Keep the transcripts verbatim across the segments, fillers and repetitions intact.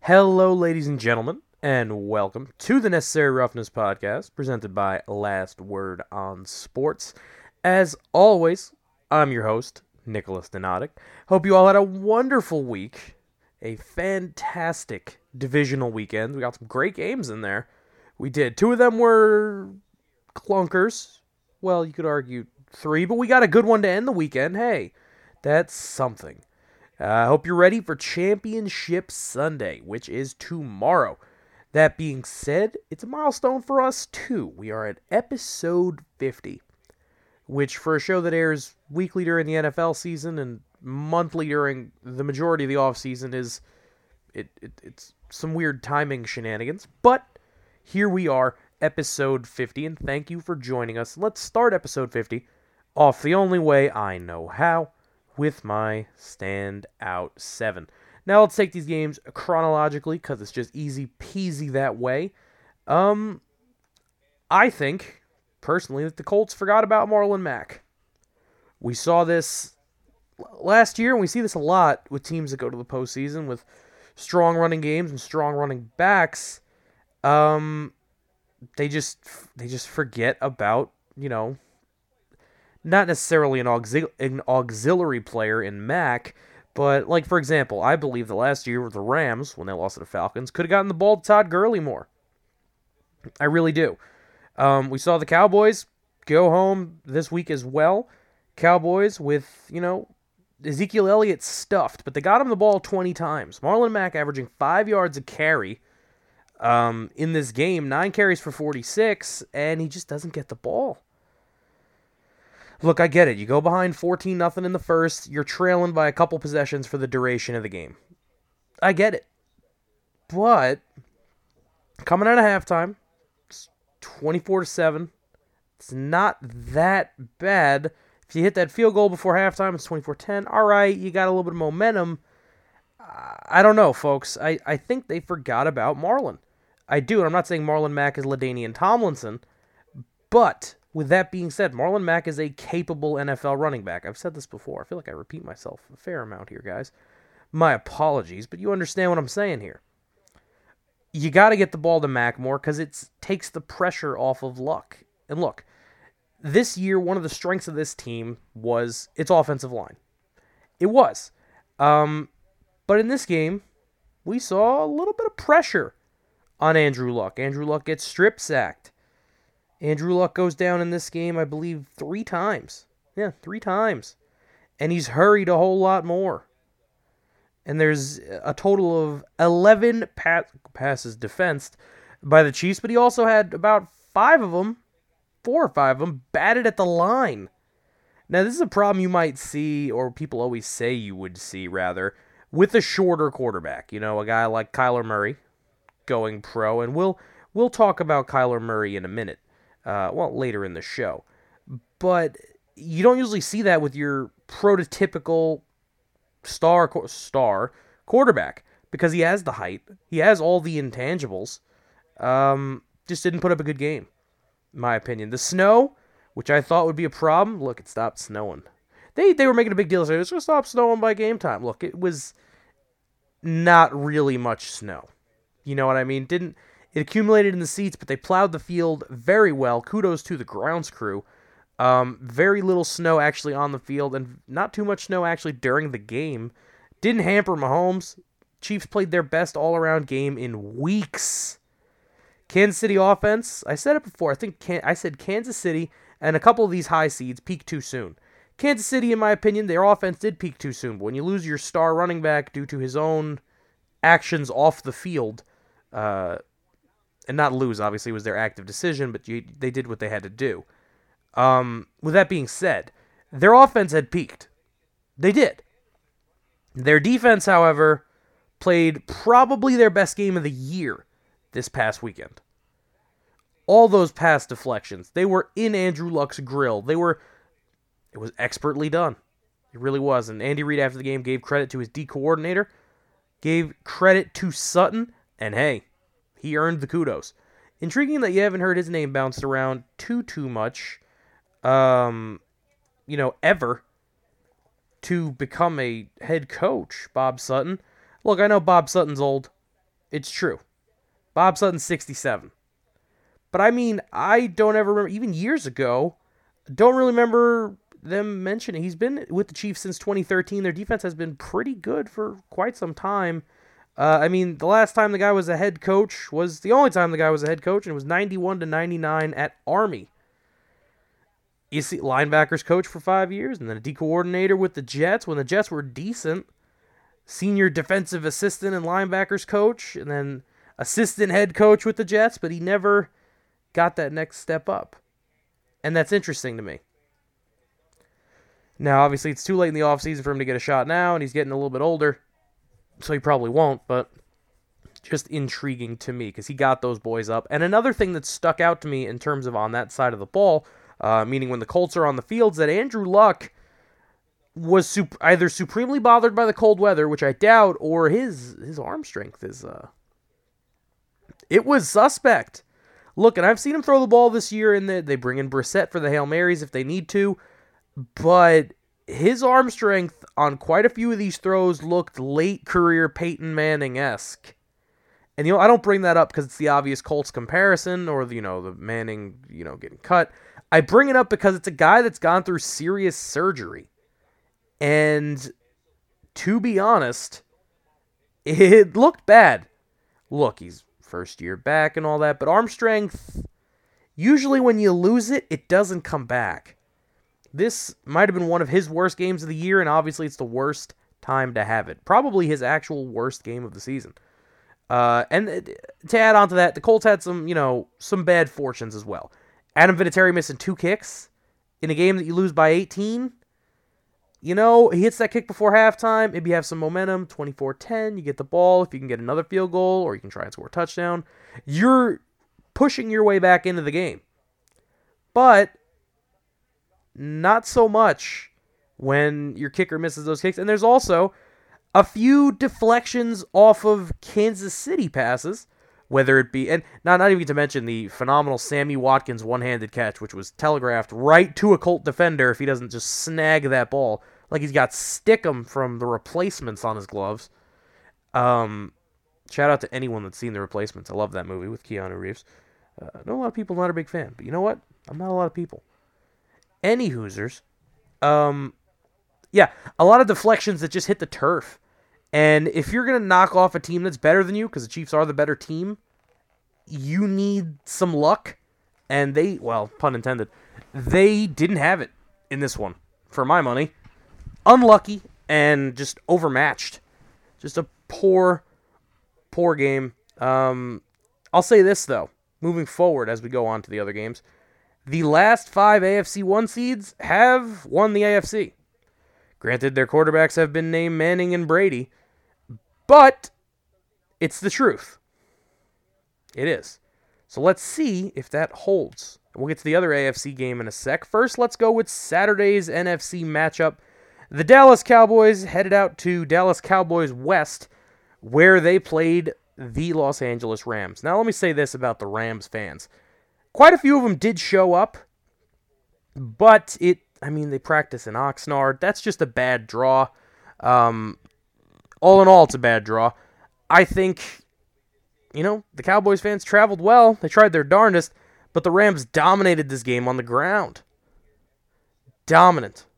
Hello, ladies and gentlemen, and welcome to the Necessary Roughness Podcast, presented by Last Word on Sports. As always, I'm your host, Nicholas Donatic. Hope you all had a wonderful week, a fantastic divisional weekend. We got some great games in there. We did. Two of them were clunkers. Well, you could argue three, but we got a good one to end the weekend. Hey, that's something. I uh, hope you're ready for Championship Sunday, which is tomorrow. That being said, it's a milestone for us too. We are at episode fifty, which for a show that airs weekly during the N F L season and monthly during the majority of the offseason is it, it it's some weird timing shenanigans. But here we are, episode fifty, and thank you for joining us. Let's start episode fifty off the only way I know how, with my standout seven. Now let's take these games chronologically because it's just easy peasy that way. Um, I think personally that the Colts forgot about Marlon Mack. We saw this last year, and we see this a lot with teams that go to the postseason with strong running games and strong running backs. Um, they just they just forget about, you know, not necessarily an, auxil- an auxiliary player in Mack, but, like, for example, I believe the last year with the Rams, when they lost to the Falcons, could have gotten the ball to Todd Gurley more. I really do. Um, we saw the Cowboys go home this week as well. Cowboys with, you know, Ezekiel Elliott stuffed, but they got him the ball twenty times. Marlon Mack averaging five yards a carry um, in this game, nine carries for forty-six, and he just doesn't get the ball. Look, I get it. You go behind fourteen nothing in the first. You're trailing by a couple possessions for the duration of the game. I get it. But coming out of halftime, it's twenty-four to seven. It's not that bad. If you hit that field goal before halftime, it's twenty-four ten. All right, you got a little bit of momentum. I don't know, folks. I, I think they forgot about Marlon. I do, and I'm not saying Marlon Mack is LaDainian Tomlinson, but with that being said, Marlon Mack is a capable N F L running back. I've said this before. I feel like I repeat myself a fair amount here, guys. My apologies, but you understand what I'm saying here. You got to get the ball to Mack more because it takes the pressure off of Luck. And look, this year, one of the strengths of this team was its offensive line. It was. Um, but in this game, we saw a little bit of pressure on Andrew Luck. Andrew Luck gets strip sacked. Andrew Luck goes down in this game, I believe, three times. Yeah, three times. And he's hurried a whole lot more. And there's a total of eleven pass- passes defensed by the Chiefs, but he also had about five of them, four or five of them, batted at the line. Now, this is a problem you might see, or people always say you would see, rather, with a shorter quarterback. You know, a guy like Kyler Murray going pro, and we'll, we'll talk about Kyler Murray in a minute. Uh, well, later in the show. But you don't usually see that with your prototypical star star quarterback because he has the height. He has all the intangibles. Um, just didn't put up a good game, in my opinion. The snow, which I thought would be a problem, look, it stopped snowing. They they were making a big deal. Saying, it's going to stop snowing by game time. Look, it was not really much snow. You know what I mean? Didn't... It accumulated in the seats, but they plowed the field very well. Kudos to the grounds crew. Um, very little snow actually on the field, and not too much snow actually during the game. Didn't hamper Mahomes. Chiefs played their best all-around game in weeks. Kansas City offense, I said it before. I think Can- I said Kansas City and a couple of these high seeds peaked too soon. Kansas City, in my opinion, their offense did peak too soon. But when you lose your star running back due to his own actions off the field, uh... and not lose, obviously, was their active decision, but you, they did what they had to do. Um, with that being said, their offense had peaked. They did. Their defense, however, played probably their best game of the year this past weekend. All those pass deflections, they were in Andrew Luck's grill. They were, it was expertly done. It really was. And Andy Reid, after the game, gave credit to his D coordinator, gave credit to Sutton, and hey, he earned the kudos. Intriguing that you haven't heard his name bounced around too, too much, um, you know, ever, to become a head coach, Bob Sutton. Look, I know Bob Sutton's old. It's true. Bob Sutton's sixty-seven. But I mean, I don't ever remember, even years ago, don't really remember them mentioning. He's been with the Chiefs since twenty thirteen. Their defense has been pretty good for quite some time. Uh, I mean, the last time the guy was a head coach was the only time the guy was a head coach, and it was ninety-one to ninety-nine at Army. You see, linebackers coach for five years, and then a D coordinator with the Jets when the Jets were decent. Senior defensive assistant and linebackers coach, and then assistant head coach with the Jets, but he never got that next step up. And that's interesting to me. Now, obviously, it's too late in the offseason for him to get a shot now, and he's getting a little bit older, so he probably won't, but just intriguing to me because he got those boys up. And another thing that stuck out to me in terms of on that side of the ball, uh, meaning when the Colts are on the field, is that Andrew Luck was sup- either supremely bothered by the cold weather, which I doubt, or his his arm strength is, uh, it was suspect. Look, and I've seen him throw the ball this year, and the, they bring in Brissett for the Hail Marys if they need to, but his arm strength on quite a few of these throws looked late career Peyton Manning-esque. And, you know, I don't bring that up because it's the obvious Colts comparison or, you know, the Manning, you know, getting cut. I bring it up because it's a guy that's gone through serious surgery. And to be honest, it looked bad. Look, he's first year back and all that, but arm strength, usually when you lose it, it doesn't come back. This might have been one of his worst games of the year, and obviously it's the worst time to have it. Probably his actual worst game of the season. Uh, and to add on to that, the Colts had some, you know, some bad fortunes as well. Adam Vinatieri missing two kicks in a game that you lose by eighteen. You know, he hits that kick before halftime. Maybe you have some momentum, twenty-four ten. You get the ball. If you can get another field goal or you can try and score a touchdown, you're pushing your way back into the game. But not so much when your kicker misses those kicks. And there's also a few deflections off of Kansas City passes, whether it be, and not, not even to mention the phenomenal Sammy Watkins one-handed catch, which was telegraphed right to a Colt defender if he doesn't just snag that ball. Like he's got Stickum from The Replacements on his gloves. Um, shout out to anyone that's seen The Replacements. I love that movie with Keanu Reeves. Uh, I know a lot of people not a big fan, but you know what? I'm not a lot of people. Any Hoosers. Um, yeah, a lot of deflections that just hit the turf. And if you're going to knock off a team that's better than you, because the Chiefs are the better team, you need some luck. And they, well, pun intended, they didn't have it in this one, for my money. Unlucky and just overmatched. Just a poor, poor game. Um, I'll say this, though, moving forward as we go on to the other games. The last five A F C one seeds have won the A F C. Granted, their quarterbacks have been named Manning and Brady, but it's the truth. It is. So let's see if that holds. We'll get to the other A F C game in a sec. First, let's go with Saturday's N F C matchup. The Dallas Cowboys headed out to Dallas Cowboys West, where they played the Los Angeles Rams. Now, let me say this about the Rams fans. Quite a few of them did show up, but it, I mean, they practice in Oxnard. That's just a bad draw. Um, all in all, it's a bad draw. I think, you know, the Cowboys fans traveled well. They tried their darndest, but the Rams dominated this game on the ground. Dominant.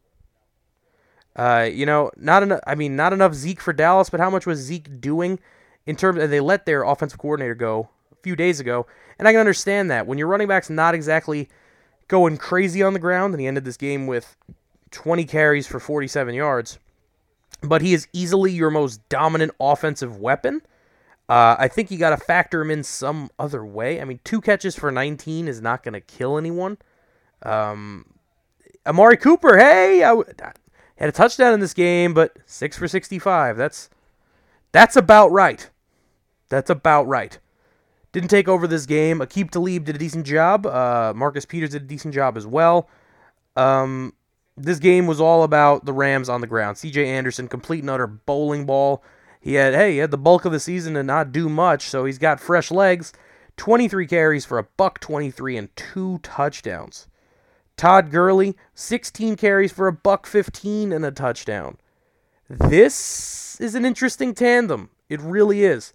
Uh, you know, not enough. I mean, not enough Zeke for Dallas, but how much was Zeke doing in terms of, they let their offensive coordinator go a few days ago, and I can understand that. When your running back's not exactly going crazy on the ground, and he ended this game with twenty carries for forty-seven yards, but he is easily your most dominant offensive weapon. Uh, I think you got to factor him in some other way. I mean, two catches for nineteen is not going to kill anyone. Um, Amari Cooper, hey, I, I had a touchdown in this game, but six for sixty-five. That's that's about right. That's about right. Didn't take over this game. Aqib Talib did a decent job. Uh, Marcus Peters did a decent job as well. Um, this game was all about the Rams on the ground. C J Anderson, complete and utter bowling ball. He had, hey, he had the bulk of the season to not do much, so he's got fresh legs. twenty-three carries for a buck twenty-three and two touchdowns. Todd Gurley, sixteen carries for a buck fifteen and a touchdown. This is an interesting tandem. It really is.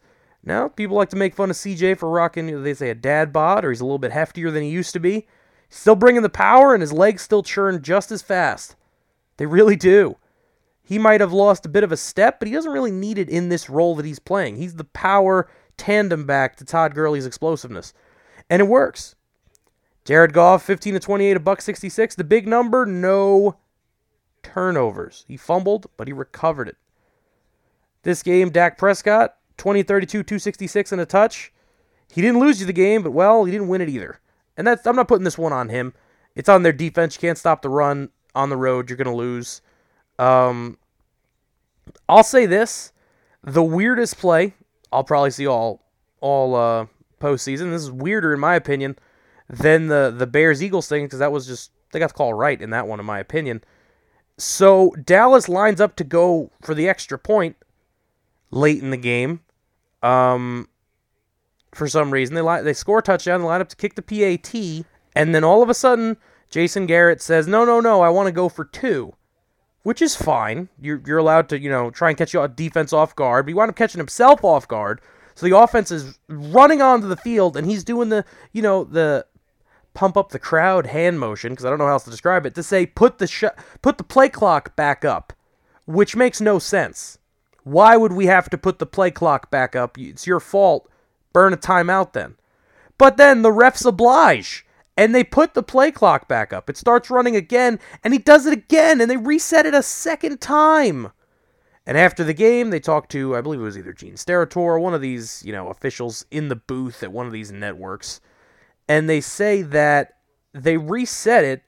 Now, people like to make fun of C J for rocking, they say, a dad bod, or he's a little bit heftier than he used to be. He's still bringing the power, and his legs still churn just as fast. They really do. He might have lost a bit of a step, but he doesn't really need it in this role that he's playing. He's the power tandem back to Todd Gurley's explosiveness. And it works. Jared Goff, fifteen to twenty-eight, a buck sixty-six. The big number, no turnovers. He fumbled, but he recovered it. This game, Dak Prescott, twenty thirty-two, two sixty-six and a touch. He didn't lose you the game, but, well, he didn't win it either. And that's I'm not putting this one on him. It's on their defense. You can't stop the run on the road. You're going to lose. Um, I'll say this. The weirdest play I'll probably see all all uh, postseason. This is weirder, in my opinion, than the, the Bears-Eagles thing, because that was just, they got the call right in that one, in my opinion. So Dallas lines up to go for the extra point late in the game. Um, for some reason, they li- they score a touchdown, they line up to kick the P A T, and then all of a sudden, Jason Garrett says, no, no, no, I want to go for two, which is fine. You're you're allowed to, you know, try and catch your defense off guard, but he wound up catching himself off guard, so the offense is running onto the field, and he's doing the, you know, the pump up the crowd hand motion, because I don't know how else to describe it, to say put the sh- put the play clock back up, which makes no sense. Why would we have to put the play clock back up? It's your fault. Burn a timeout then. But then the refs oblige, and they put the play clock back up. It starts running again, and he does it again, and they reset it a second time. And after the game, they talked to, I believe it was either Gene Steratore, one of these, you know, officials in the booth at one of these networks, and they say that they reset it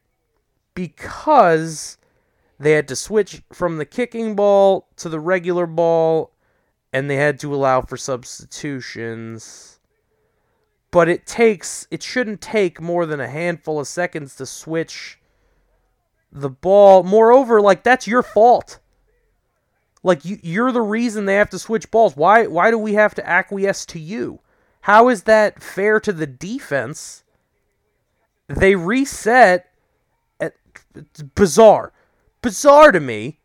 because they had to switch from the kicking ball to the regular ball, and they had to allow for substitutions. But it takes, it shouldn't take more than a handful of seconds to switch the ball. Moreover, like, that's your fault. Like, you, you're the reason they have to switch balls. Why, why do we have to acquiesce to you? How is that fair to the defense? They reset. At, it's bizarre. Bizarre to me.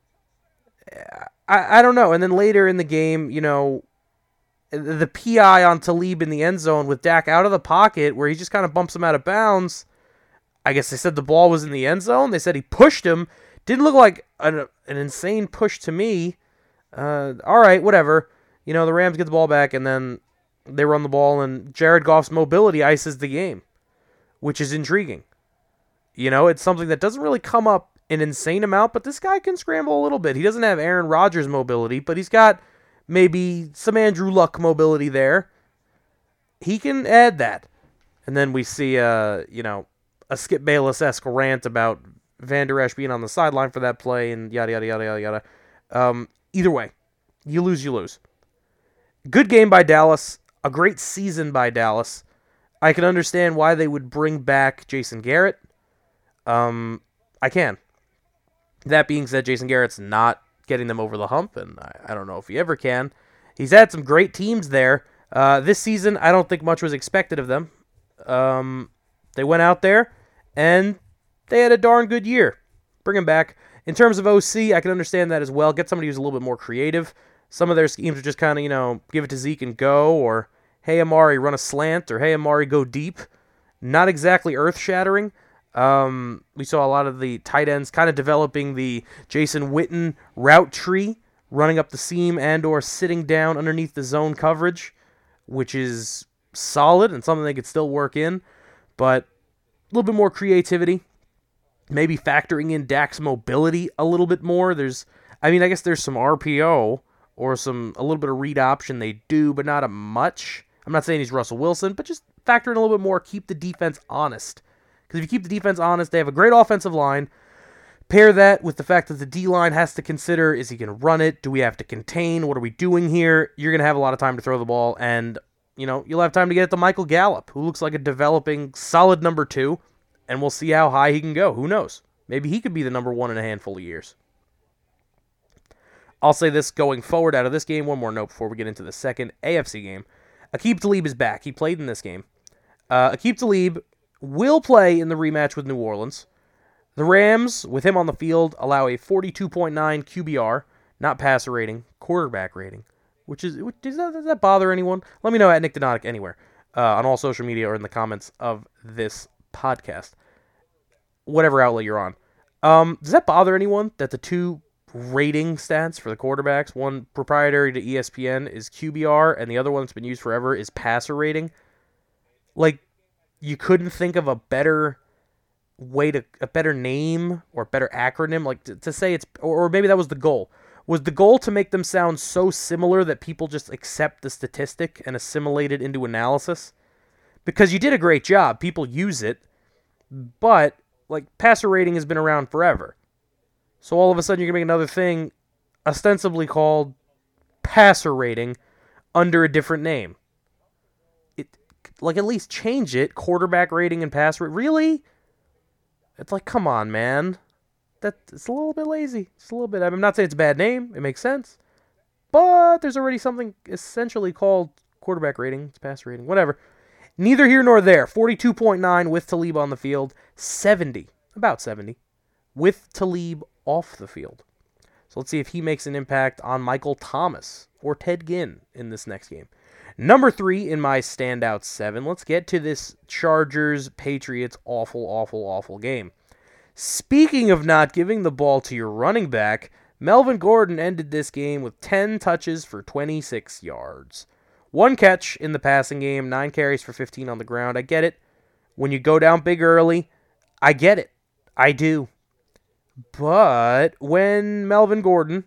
I, I don't know. And then later in the game, you know, the P I on Talib in the end zone with Dak out of the pocket, where he just kind of bumps him out of bounds. I guess they said the ball was in the end zone. They said he pushed him. Didn't look like an, an insane push to me. Uh, all right, whatever. You know, the Rams get the ball back, and then they run the ball, and Jared Goff's mobility ices the game, which is intriguing. You know, it's something that doesn't really come up an insane amount, but this guy can scramble a little bit. He doesn't have Aaron Rodgers mobility, but he's got maybe some Andrew Luck mobility there. He can add that. And then we see, uh, you know, a Skip Bayless-esque rant about Van Der Esch being on the sideline for that play and yada, yada, yada, yada, yada. Um, either way, you lose, you lose. Good game by Dallas. A great season by Dallas. I can understand why they would bring back Jason Garrett. Um, I can. That being said, Jason Garrett's not getting them over the hump, and I, I don't know if he ever can. He's had some great teams there. Uh, this season, I don't think much was expected of them. Um, they went out there, and they had a darn good year. Bring him back. In terms of O C, I can understand that as well. Get somebody who's a little bit more creative. Some of their schemes are just kind of, you know, give it to Zeke and go, or hey, Amari, run a slant, or hey, Amari, go deep. Not exactly earth-shattering. Um, we saw a lot of the tight ends kind of developing the Jason Witten route tree, running up the seam and or sitting down underneath the zone coverage, which is solid and something they could still work in, but a little bit more creativity. Maybe factoring in Dak's mobility a little bit more. There's, I mean, I guess there's some R P O or some a little bit of read option they do, but not a much. I'm not saying he's Russell Wilson, but just factor in a little bit more. Keep the defense honest. Because if you keep the defense honest, they have a great offensive line. Pair that with the fact that the D-line has to consider, is he going to run it? Do we have to contain? What are we doing here? You're going to have a lot of time to throw the ball, and, you know, you'll have time to get it to Michael Gallup, who looks like a developing solid number two, and we'll see how high he can go. Who knows? Maybe he could be the number one in a handful of years. I'll say this going forward out of this game. One more note before we get into the second A F C game. Aqib Talib is back. He played in this game. Uh, Aqib Talib will play in the rematch with New Orleans. The Rams, with him on the field, allow a forty-two point nine Q B R, not passer rating, quarterback rating, which is, which, does, that, does that bother anyone? Let me know at Nick Donatic anywhere, uh, on all social media or in the comments of this podcast, whatever outlet you're on. Um, does that bother anyone that the two rating stats for the quarterbacks, one proprietary to E S P N is Q B R, and the other one that's been used forever is passer rating? Like, you couldn't think of a better way to, a better name or better acronym, like to, to say it's, or, or maybe that was the goal. Was the goal to make them sound so similar that people just accept the statistic and assimilate it into analysis? Because you did a great job. People use it, but, like, passer rating has been around forever. So all of a sudden you're going to make another thing ostensibly called passer rating under a different name. It, like, at least change it. Quarterback rating and pass rating. Really? It's like, come on, man. That, it's a little bit lazy. It's a little bit. I'm not saying it's a bad name. It makes sense. But there's already something essentially called quarterback rating. It's pass rating. Whatever. Neither here nor there. forty-two point nine with Talib on the field. seventy. About seventy. With Talib off the field. So let's see if he makes an impact on Michael Thomas or Ted Ginn in this next game. Number three in my standout seven. Let's get to this Chargers-Patriots awful, awful, awful game. Speaking of not giving the ball to your running back, Melvin Gordon ended this game with ten touches for twenty-six yards. One catch in the passing game, nine carries for fifteen on the ground. I get it. When you go down big early, I get it. I do. But when Melvin Gordon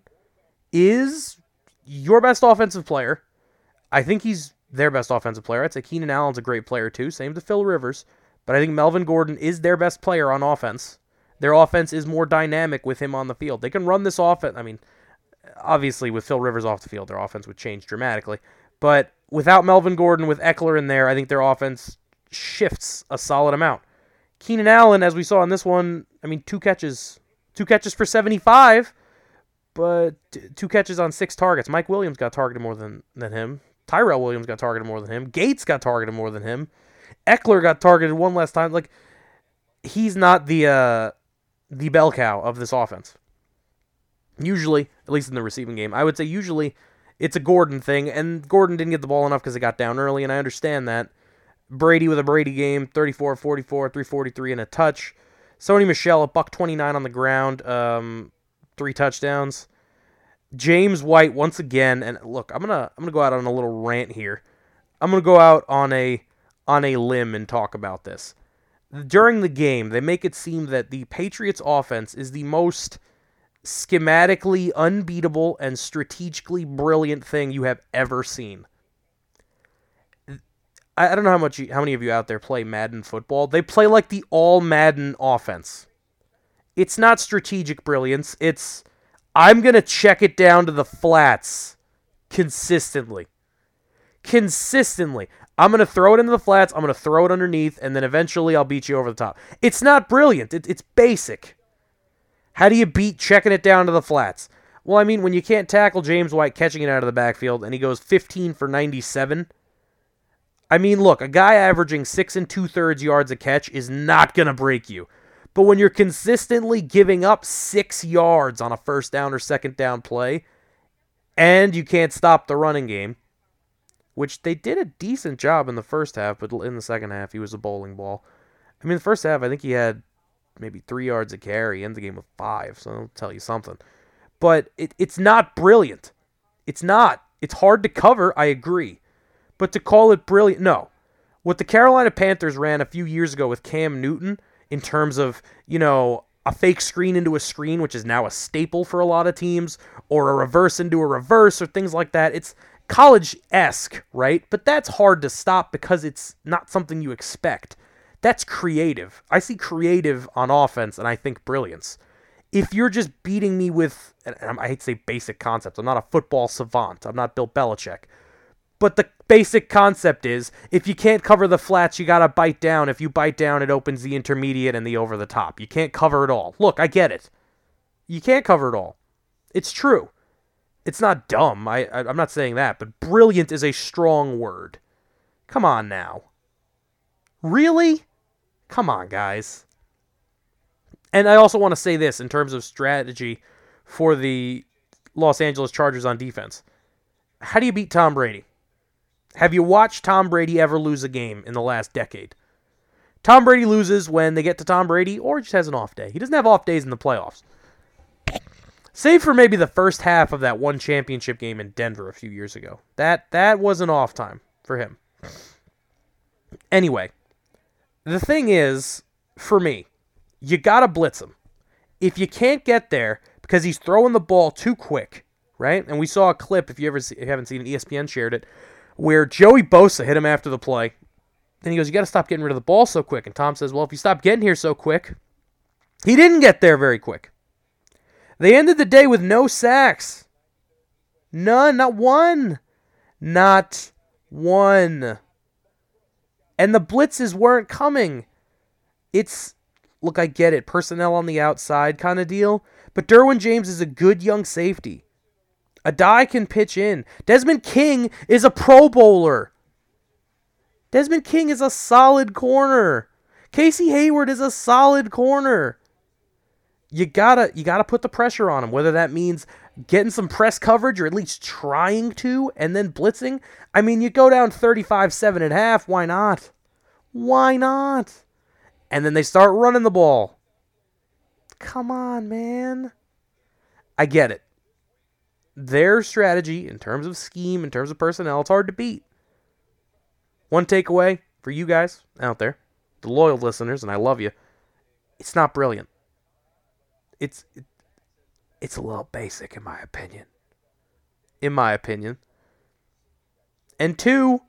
is your best offensive player, I think he's their best offensive player. I'd say Keenan Allen's a great player too. Same to Phil Rivers. But I think Melvin Gordon is their best player on offense. Their offense is more dynamic with him on the field. They can run this offense. I mean, obviously with Phil Rivers off the field, their offense would change dramatically. But without Melvin Gordon, with Eckler in there, I think their offense shifts a solid amount. Keenan Allen, as we saw in this one, I mean, two catches, two catches for seventy-five, but two catches on six targets. Mike Williams got targeted more than, than him. Tyrell Williams got targeted more than him. Gates got targeted more than him. Eckler got targeted one last time. Like, he's not the uh, the bell cow of this offense. Usually, at least in the receiving game, I would say usually it's a Gordon thing, and Gordon didn't get the ball enough because it got down early, and I understand that. Brady with a Brady game, thirty-four forty-four, three forty-three and a touch. Sony Michel, a buck twenty-nine on the ground, um, three touchdowns. James White once again, and look, I'm gonna I'm gonna go out on a little rant here. I'm gonna go out on a on a limb and talk about this. During the game, they make it seem that the Patriots offense is the most schematically unbeatable and strategically brilliant thing you have ever seen. I don't know how much you, how many of you out there play Madden football. They play like the all Madden offense. It's not strategic brilliance. It's, I'm going to check it down to the flats consistently. Consistently. I'm going to throw it into the flats. I'm going to throw it underneath, and then eventually I'll beat you over the top. It's not brilliant. It, it's basic. How do you beat checking it down to the flats? Well, I mean, when you can't tackle James White catching it out of the backfield, and he goes fifteen for ninety-seven, I mean, look, a guy averaging six and two-thirds yards a catch is not going to break you. But when you're consistently giving up six yards on a first down or second down play, and you can't stop the running game, which they did a decent job in the first half, but in the second half, he was a bowling ball. I mean, the first half, I think he had maybe three yards a carry, ends the game with five, so I'll tell you something. But it, it's not brilliant. It's not. It's hard to cover, I agree. But to call it brilliant, no. What the Carolina Panthers ran a few years ago with Cam Newton in terms of, you know, a fake screen into a screen, which is now a staple for a lot of teams, or a reverse into a reverse, or things like that. It's college-esque, right? But that's hard to stop because it's not something you expect. That's creative. I see creative on offense, and I think brilliance. If you're just beating me with, and I hate to say basic concepts, I'm not a football savant, I'm not Bill Belichick, but the basic concept is, if you can't cover the flats, you got to bite down. If you bite down, it opens the intermediate and the over the top. You can't cover it all. Look, I get it. You can't cover it all. It's true. It's not dumb. I, I, I'm not saying that, but brilliant is a strong word. Come on now. Really? Come on, guys. And I also want to say this in terms of strategy for the Los Angeles Chargers on defense. How do you beat Tom Brady? Have you watched Tom Brady ever lose a game in the last decade? Tom Brady loses when they get to Tom Brady or just has an off day. He doesn't have off days in the playoffs. Save for maybe the first half of that one championship game in Denver a few years ago. That that was an off time for him. Anyway, the thing is, for me, you got to blitz him. If you can't get there because he's throwing the ball too quick, right? And we saw a clip, if you ever see, if you haven't seen it, E S P N shared it, where Joey Bosa hit him after the play. Then he goes, you got to stop getting rid of the ball so quick. And Tom says, well, if you stop getting here so quick, he didn't get there very quick. They ended the day with no sacks. None, not one. Not one. And the blitzes weren't coming. It's, look, I get it, personnel on the outside kind of deal, but Derwin James is a good young safety. Adai can pitch in. Desmond King is a Pro Bowler. Desmond King is a solid corner. Casey Hayward is a solid corner. You gotta, you gotta put the pressure on him, whether that means getting some press coverage or at least trying to, and then blitzing. I mean, you go down thirty-five seven at half, why not? Why not? And then they start running the ball. Come on, man. I get it. Their strategy, in terms of scheme, in terms of personnel, it's hard to beat. One takeaway for you guys out there, the loyal listeners, and I love you, it's not brilliant. It's it, it's a little basic, in my opinion. In my opinion. And two,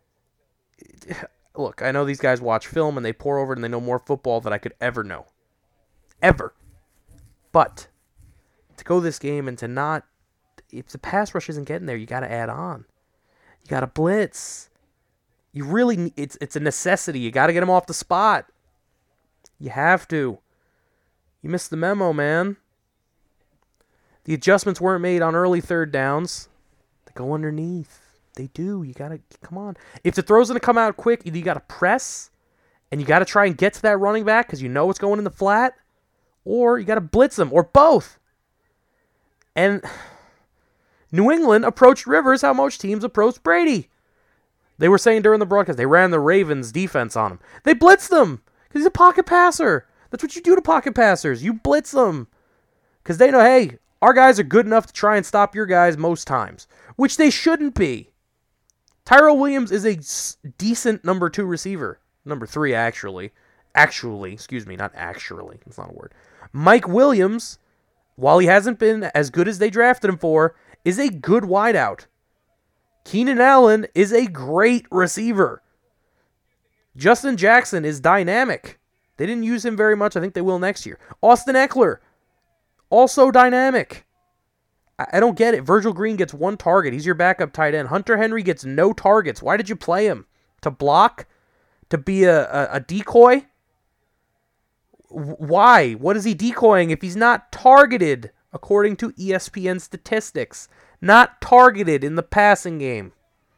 look, I know these guys watch film and they pour over it and they know more football than I could ever know. Ever. But to go this game and to not, if the pass rush isn't getting there, you got to add on. You got to blitz. You really, it's it's a necessity. You got to get him off the spot. You have to. You missed the memo, man. The adjustments weren't made on early third downs. They go underneath. They do. You got to, come on. If the throw's going to come out quick, either you got to press, and you got to try and get to that running back because you know it's going in the flat, or you got to blitz them, or both. And New England approached Rivers how most teams approached Brady. They were saying during the broadcast, they ran the Ravens defense on him. They blitzed him because he's a pocket passer. That's what you do to pocket passers. You blitz them because they know, hey, our guys are good enough to try and stop your guys most times, which they shouldn't be. Tyrell Williams is a s- decent number two receiver. Number three, actually. Actually, excuse me, not actually. That's not a word. Mike Williams, while he hasn't been as good as they drafted him for, is a good wideout. Keenan Allen is a great receiver. Justin Jackson is dynamic. They didn't use him very much. I think they will next year. Austin Eckler, also dynamic. I, I don't get it. Virgil Green gets one target. He's your backup tight end. Hunter Henry gets no targets. Why did you play him? To block? To be a, a, a decoy? Why? What is he decoying if he's not targeted, according to E S P N statistics? Not targeted in the passing game.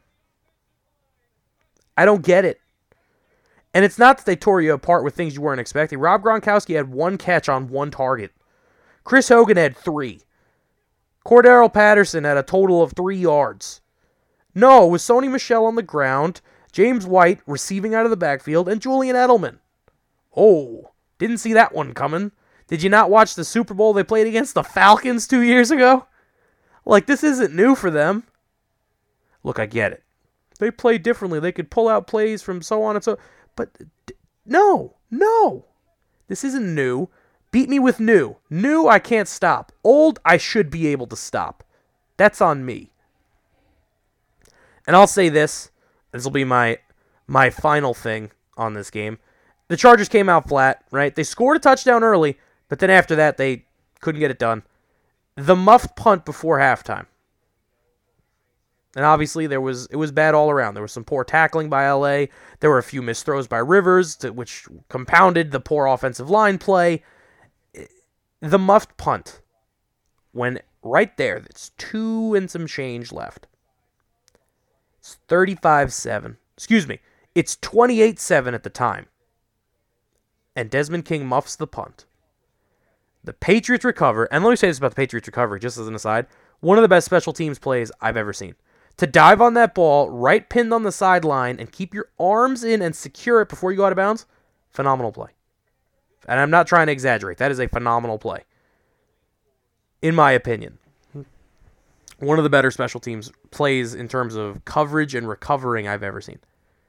I don't get it. And it's not that they tore you apart with things you weren't expecting. Rob Gronkowski had one catch on one target. Chris Hogan had three. Cordero Patterson had a total of three yards. No, it was Sony Michel on the ground, James White receiving out of the backfield, and Julian Edelman. Oh, didn't see that one coming. Did you not watch the Super Bowl they played against the Falcons two years ago? Like, this isn't new for them. Look, I get it. They play differently. They could pull out plays from so on and so. But d- no, no. This isn't new. Beat me with new. New, I can't stop. Old, I should be able to stop. That's on me. And I'll say this. This will be my my final thing on this game. The Chargers came out flat, right? They scored a touchdown early, but then after that, they couldn't get it done. The muffed punt before halftime. And obviously, there was it was bad all around. There was some poor tackling by L A. There were a few missed throws by Rivers, to, which compounded the poor offensive line play. The muffed punt, when right there, it's two and some change left. It's thirty-five seven. Excuse me. It's twenty-eight seven at the time. And Desmond King muffs the punt. The Patriots recover. And let me say this about the Patriots recovery, just as an aside. One of the best special teams plays I've ever seen. To dive on that ball, right pinned on the sideline, and keep your arms in and secure it before you go out of bounds, phenomenal play. And I'm not trying to exaggerate. That is a phenomenal play. In my opinion. One of the better special teams plays in terms of coverage and recovering I've ever seen.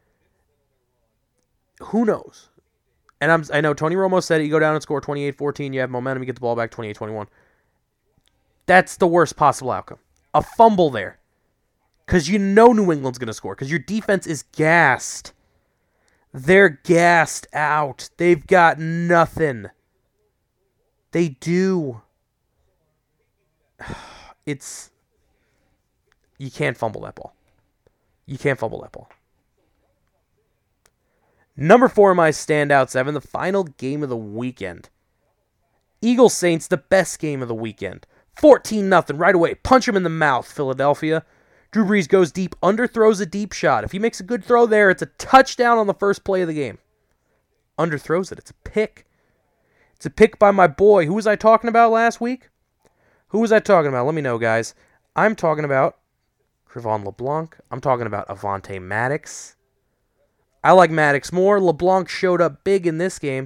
Who knows? And I'm, I know Tony Romo said it, you go down and score twenty-eight fourteen, you have momentum, you get the ball back twenty-eight twenty-one. That's the worst possible outcome. A fumble there. Because you know New England's going to score. Because your defense is gassed. They're gassed out. They've got nothing. They do. It's... You can't fumble that ball. You can't fumble that ball. Number four, my standout seven, the final game of the weekend. Eagles Saints, the best game of the weekend. fourteen nothing right away. Punch him in the mouth, Philadelphia. Drew Brees goes deep, underthrows a deep shot. If he makes a good throw there, it's a touchdown on the first play of the game. Underthrows it. It's a pick. It's a pick by my boy. Who was I talking about last week? Who was I talking about? Let me know, guys. I'm talking about Cre'Von LeBlanc. I'm talking about Avonte Maddox. I like Maddox more. LeBlanc showed up big in this game.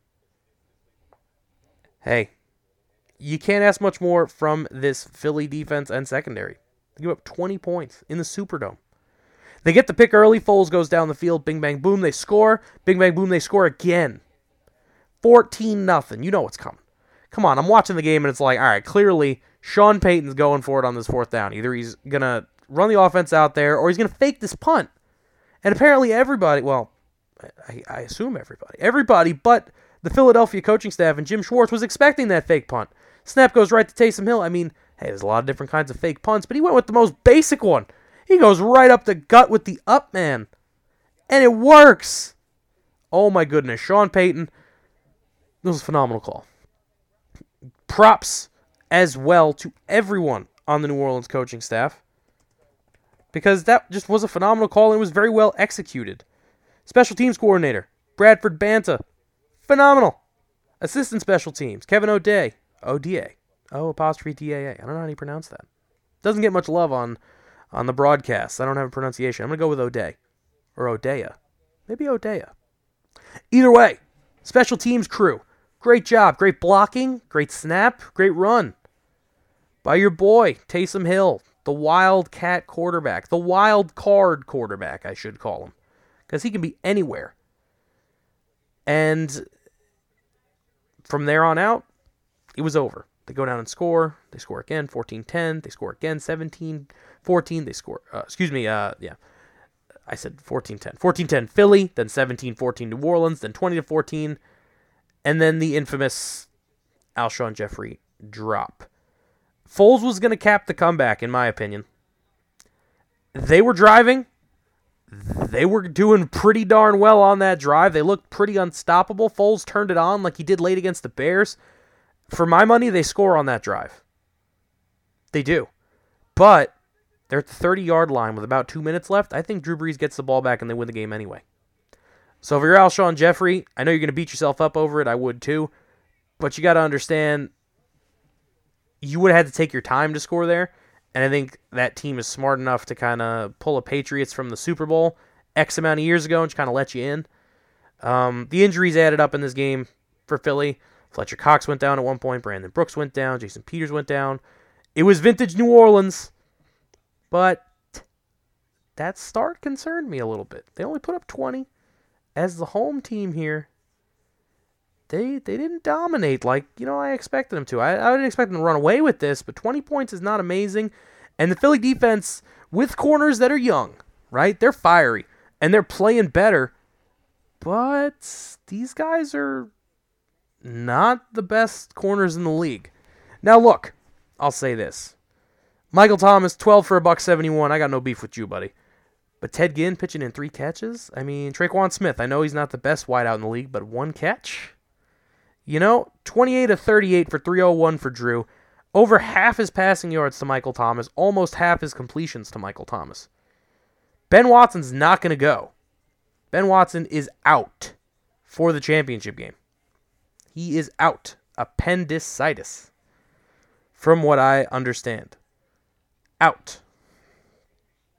Hey, you can't ask much more from this Philly defense and secondary. They give up twenty points in the Superdome. They get the pick early. Foles goes down the field. Bing, bang, boom. They score. Bing, bang, boom. They score again. fourteen nothing. You know what's coming. Come on, I'm watching the game, and it's like, all right, clearly Sean Payton's going for it on this fourth down. Either he's going to run the offense out there, or he's going to fake this punt. And apparently everybody, well, I, I assume everybody, everybody but the Philadelphia coaching staff and Jim Schwartz was expecting that fake punt. Snap goes right to Taysom Hill. I mean, hey, there's a lot of different kinds of fake punts, but he went with the most basic one. He goes right up the gut with the up man. And it works. Oh my goodness. Sean Payton, this was a phenomenal call. Props as well to everyone on the New Orleans coaching staff. Because that just was a phenomenal call and it was very well executed. Special teams coordinator, Bradford Banta. Phenomenal. Assistant special teams, Kevin O'Day. O D A. O apostrophe D A A. I don't know how you pronounce that. Doesn't get much love on, on the broadcast. I don't have a pronunciation. I'm going to go with O'Day. Or O'Dea. Maybe O'Dea. Either way, special teams crew. Great job. Great blocking. Great snap. Great run. By your boy, Taysom Hill. The Wildcat quarterback. The wild card quarterback, I should call him. Because he can be anywhere. And from there on out, it was over. They go down and score. They score again, fourteen ten. They score again, seventeen fourteen. They score, uh, excuse me, uh, yeah. I said fourteen ten. fourteen ten Philly, then seventeen fourteen New Orleans, then twenty to fourteen. And then the infamous Alshon Jeffrey drop. Foles was going to cap the comeback, in my opinion. They were driving. They were doing pretty darn well on that drive. They looked pretty unstoppable. Foles turned it on like he did late against the Bears. For my money, they score on that drive. They do. But they're at the thirty-yard line with about two minutes left. I think Drew Brees gets the ball back and they win the game anyway. So if you're Alshon Jeffrey, I know you're going to beat yourself up over it. I would too. But you got to understand, you would have had to take your time to score there. And I think that team is smart enough to kind of pull a Patriots from the Super Bowl X amount of years ago and just kind of let you in. Um, the injuries added up in this game for Philly. Fletcher Cox went down at one point. Brandon Brooks went down. Jason Peters went down. It was vintage New Orleans. But that start concerned me a little bit. They only put up twenty. As the home team here, they they didn't dominate like, you know, I expected them to. I, I didn't expect them to run away with this, but twenty points is not amazing. And the Philly defense, with corners that are young, right? They're fiery, and they're playing better. But these guys are not the best corners in the league. Now, look, I'll say this. Michael Thomas, twelve for a buck seventy-one. I got no beef with you, buddy. But Ted Ginn pitching in three catches? I mean, Traquan Smith, I know he's not the best wideout in the league, but one catch? You know, twenty-eight of thirty-eight for three oh one for Drew. Over half his passing yards to Michael Thomas. Almost half his completions to Michael Thomas. Ben Watson's not going to go. Ben Watson is out for the championship game. He is out. Appendicitis. From what I understand. Out.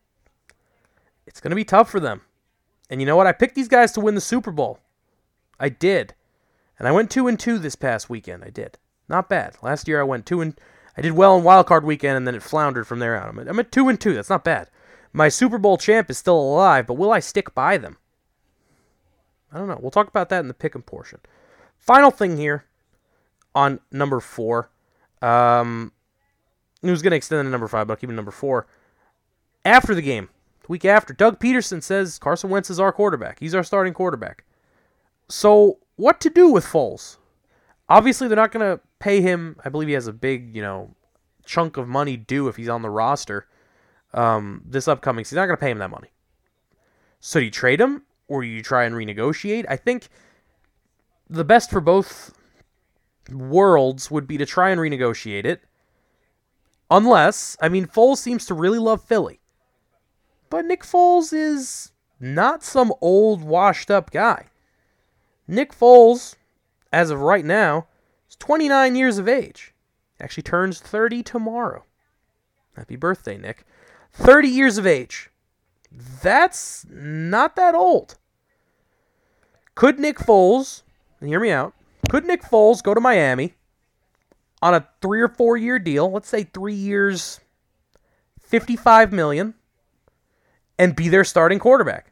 It's going to be tough for them. And you know what? I picked these guys to win the Super Bowl. I did. And I went two and two this past weekend. I did. Not bad. Last year I went two and I did well in Wild Card weekend, and then it floundered from there out. I'm at, I'm at two and two. That's not bad. My Super Bowl champ is still alive, but will I stick by them? I don't know. We'll talk about that in the pick'em portion. Final thing here on number four. Um, I was going to extend it to number five, but I'll keep it number four. After the game, the week after, Doug Peterson says Carson Wentz is our quarterback. He's our starting quarterback. So, what to do with Foles? Obviously, they're not going to pay him. I believe he has a big, you know, chunk of money due if he's on the roster um, this upcoming season. They're not going to pay him that money. So, do you trade him, or do you try and renegotiate? I think the best for both worlds would be to try and renegotiate it. Unless, I mean, Foles seems to really love Philly. But Nick Foles is not some old, washed-up guy. Nick Foles, as of right now, is twenty-nine years of age. Actually turns thirty tomorrow. Happy birthday, Nick. thirty years of age. That's not that old. Could Nick Foles, and hear me out, could Nick Foles go to Miami on a three or four year deal, let's say three years, fifty-five million dollars, and be their starting quarterback?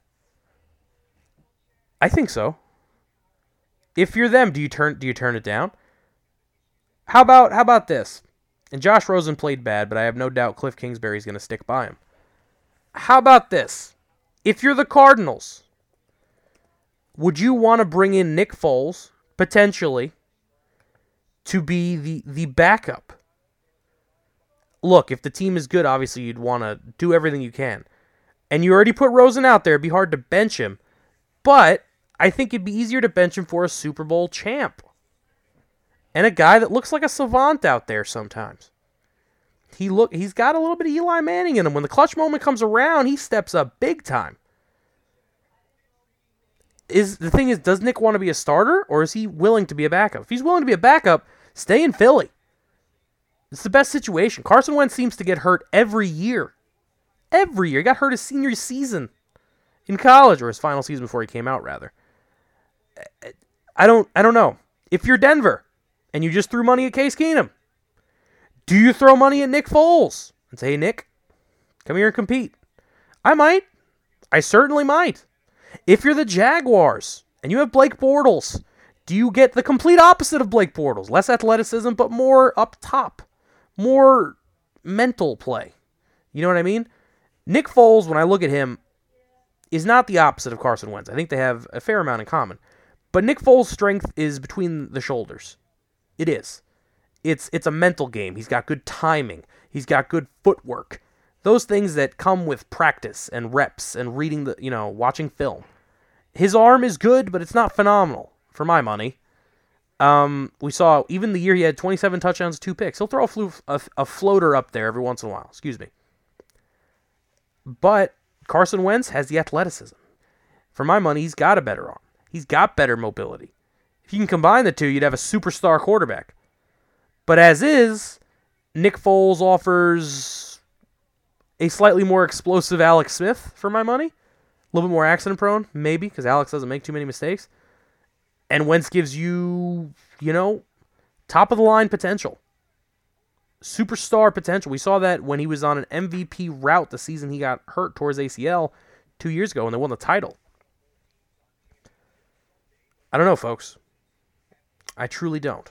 I think so. If you're them, do you turn do you turn it down? How about how about this? And Josh Rosen played bad, but I have no doubt Cliff Kingsbury's going to stick by him. How about this? If you're the Cardinals, would you want to bring in Nick Foles, potentially, to be the, the backup? Look, if the team is good, obviously you'd want to do everything you can. And you already put Rosen out there. It'd be hard to bench him. But I think it'd be easier to bench him for a Super Bowl champ. And a guy that looks like a savant out there sometimes. He look he's got a little bit of Eli Manning in him. When the clutch moment comes around, he steps up big time. Is the thing is, does Nick want to be a starter, or is he willing to be a backup? If he's willing to be a backup, stay in Philly. It's the best situation. Carson Wentz seems to get hurt every year. Every year. He got hurt his senior season in college, or his final season before he came out, rather. I don't I don't know. If you're Denver and you just threw money at Case Keenum, do you throw money at Nick Foles and say, hey, Nick, come here and compete? I might. I certainly might. If you're the Jaguars and you have Blake Bortles, do you get the complete opposite of Blake Bortles? Less athleticism, but more up top. More mental play. You know what I mean? Nick Foles, when I look at him, is not the opposite of Carson Wentz. I think they have a fair amount in common. But Nick Foles' strength is between the shoulders. It is. It's it's a mental game. He's got good timing. He's got good footwork. Those things that come with practice and reps and reading the, you know, watching film. His arm is good, but it's not phenomenal, for my money. Um, we saw, even the year he had twenty-seven touchdowns, two picks. He'll throw a, flu, a, a floater up there every once in a while. Excuse me. But Carson Wentz has the athleticism. For my money, he's got a better arm. He's got better mobility. If you can combine the two, you'd have a superstar quarterback. But as is, Nick Foles offers a slightly more explosive Alex Smith, for my money. A little bit more accident prone, maybe, because Alex doesn't make too many mistakes. And Wentz gives you, you know, top of the line potential. Superstar potential. We saw that when he was on an M V P route the season he got hurt towards A C L two years ago when they won the title. I don't know, folks. I truly don't.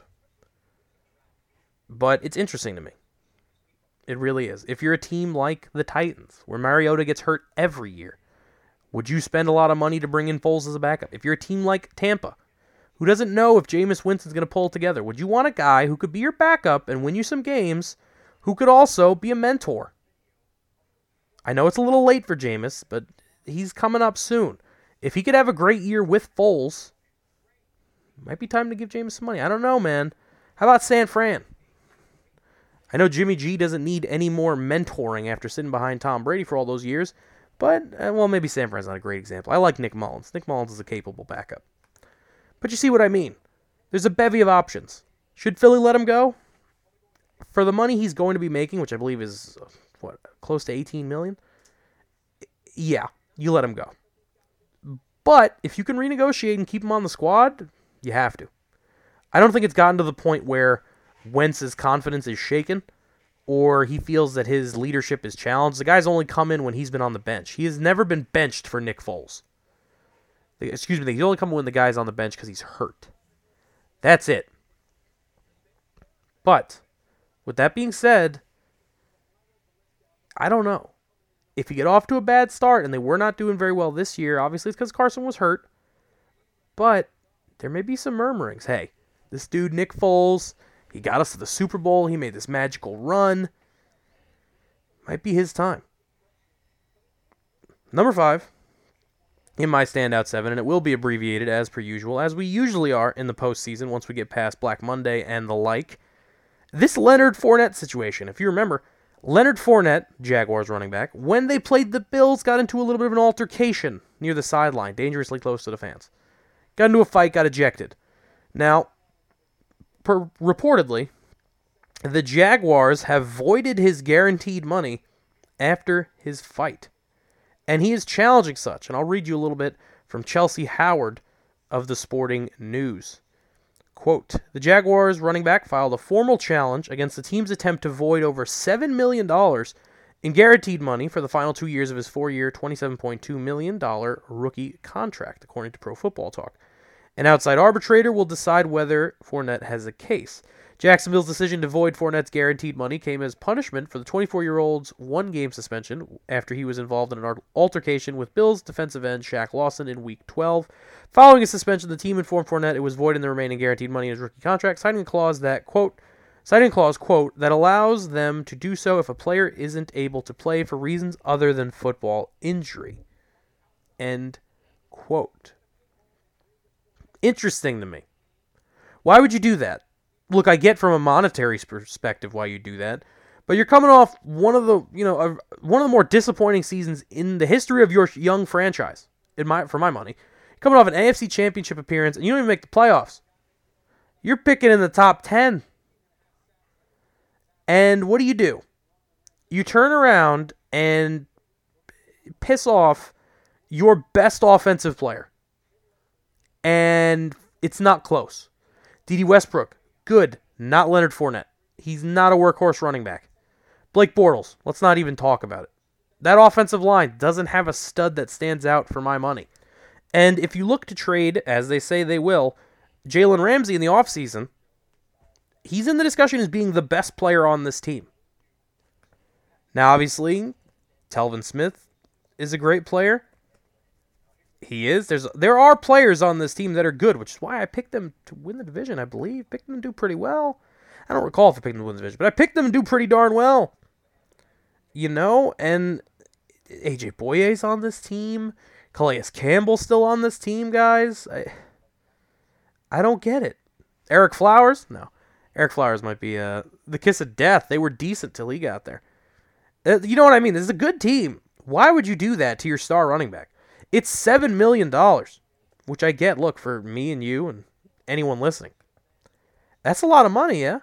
But it's interesting to me. It really is. If you're a team like the Titans, where Mariota gets hurt every year, would you spend a lot of money to bring in Foles as a backup? If you're a team like Tampa, who doesn't know if Jameis Winston's going to pull it together, would you want a guy who could be your backup and win you some games, who could also be a mentor? I know it's a little late for Jameis, but he's coming up soon. If he could have a great year with Foles, it might be time to give Jameis some money. I don't know, man. How about San Fran? I know Jimmy G doesn't need any more mentoring after sitting behind Tom Brady for all those years, but, uh, well, maybe San Fran's not a great example. I like Nick Mullins. Nick Mullins is a capable backup. But you see what I mean. There's a bevy of options. Should Philly let him go? For the money he's going to be making, which I believe is, what, close to eighteen million dollars? Yeah. you let him go. But if you can renegotiate and keep him on the squad, you have to. I don't think it's gotten to the point where Wentz's confidence is shaken or he feels that his leadership is challenged. The guy's only come in when he's been on the bench. He has never been benched for Nick Foles. Excuse me, he's only come in when the guy's on the bench because he's hurt. That's it. But, with that being said, I don't know. If you get off to a bad start, and they were not doing very well this year, obviously it's because Carson was hurt, but there may be some murmurings. Hey, this dude, Nick Foles, he got us to the Super Bowl, he made this magical run. Might be his time. Number five, in my standout seven, and it will be abbreviated as per usual, as we usually are in the postseason once we get past Black Monday and the like. This Leonard Fournette situation, if you remember, Leonard Fournette, Jaguars running back, when they played the Bills, got into a little bit of an altercation near the sideline, dangerously close to the fans. Got into a fight, got ejected. Now, per- reportedly, the Jaguars have voided his guaranteed money after his fight. And he is challenging such. And I'll read you a little bit from Chelsea Howard of the Sporting News. Quote, the Jaguars running back filed a formal challenge against the team's attempt to void over seven million dollars in guaranteed money for the final two years of his four-year, twenty-seven point two million dollars rookie contract, according to Pro Football Talk. An outside arbitrator will decide whether Fournette has a case. Jacksonville's decision to void Fournette's guaranteed money came as punishment for the twenty-four-year-old's one-game suspension after he was involved in an altercation with Bills defensive end Shaq Lawson in Week twelve. Following his suspension, the team informed Fournette it was voiding the remaining guaranteed money in his rookie contract, citing a clause that, quote, citing a clause, quote, that allows them to do so if a player isn't able to play for reasons other than football injury. End quote. Interesting to me. Why would you do that? Look, I get from a monetary perspective why you do that, but you're coming off one of the, you know, uh, one of the more disappointing seasons in the history of your young franchise, in my for my money. Coming off an A F C Championship appearance, and you don't even make the playoffs. You're picking in the top ten. And what do you do? You turn around and piss off your best offensive player. And it's not close. Dede Westbrook, good. Not Leonard Fournette. He's not a workhorse running back. Blake Bortles, let's not even talk about it. That offensive line doesn't have a stud that stands out for my money. And if you look to trade, as they say they will, Jalen Ramsey in the offseason, he's in the discussion as being the best player on this team. Now, obviously, Telvin Smith is a great player. He is. There's There are players on this team that are good, which is why I picked them to win the division, I believe. Picked them to do pretty well. I don't recall if I picked them to win the division, but I picked them to do pretty darn well. You know, and A J Boye's on this team. Calais Campbell's still on this team, guys. I, I don't get it. Eric Flowers? No. Eric Flowers might be uh, the kiss of death. They were decent till he got there. Uh, you know what I mean? This is a good team. Why would you do that to your star running back? It's seven million dollars, which I get, look, for me and you and anyone listening. That's a lot of money, yeah?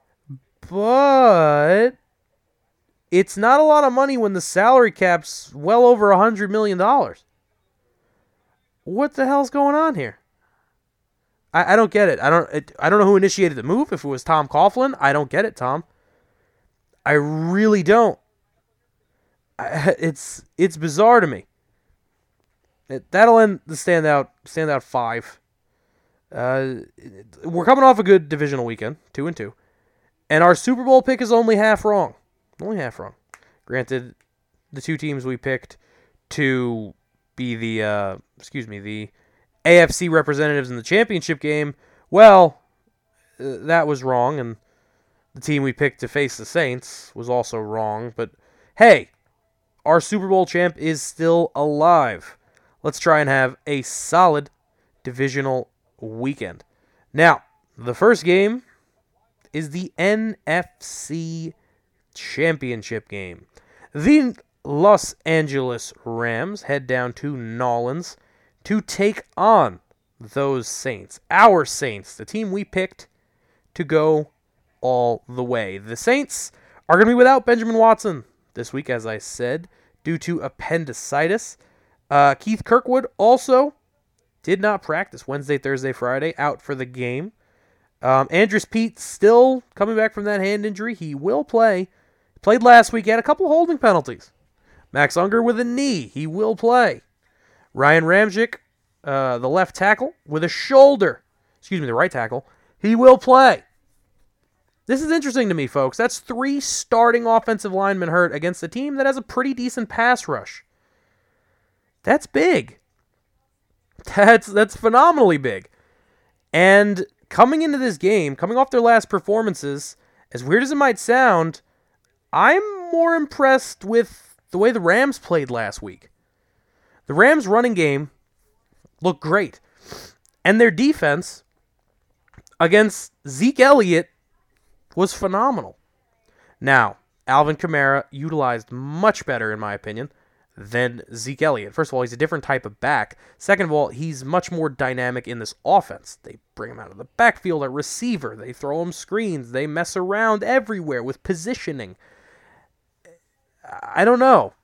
But it's not a lot of money when the salary cap's well over one hundred million dollars. What the hell's going on here? I, I don't get it. I don't it, I don't know who initiated the move. If it was Tom Coughlin, I don't get it, Tom. I really don't. I, it's it's bizarre to me. It, that'll end the standout standout five. Uh, we're coming off a good divisional weekend, two and two, and our Super Bowl pick is only half wrong. Only half wrong. Granted, the two teams we picked to be the uh, excuse me the A F C representatives in the championship game, well, uh, that was wrong, and the team we picked to face the Saints was also wrong. But hey, our Super Bowl champ is still alive. Let's try and have a solid divisional weekend. Now, the first game is the N F C Championship game. The Los Angeles Rams head down to Nolans to take on those Saints. Our Saints, the team we picked to go all the way. The Saints are going to be without Benjamin Watson this week, as I said, due to appendicitis. Uh, Keith Kirkwood also did not practice Wednesday, Thursday, Friday, out for the game. Um, Andrus Peat still coming back from that hand injury. He will play. Played last week, had a couple holding penalties. Max Unger with a knee. He will play. Ryan Ramczyk, uh, the left tackle, with a shoulder. Excuse me, the right tackle. He will play. This is interesting to me, folks. That's three starting offensive linemen hurt against a team that has a pretty decent pass rush. That's big. That's that's phenomenally big. And coming into this game, coming off their last performances, as weird as it might sound, I'm more impressed with the way the Rams played last week. The Rams' running game looked great. And their defense against Zeke Elliott was phenomenal. Now, Alvin Kamara utilized much better, in my opinion, than Zeke Elliott. First of all, he's a different type of back. Second of all, he's much more dynamic in this offense. They bring him out of the backfield at receiver. They throw him screens. They mess around everywhere with positioning. I don't know.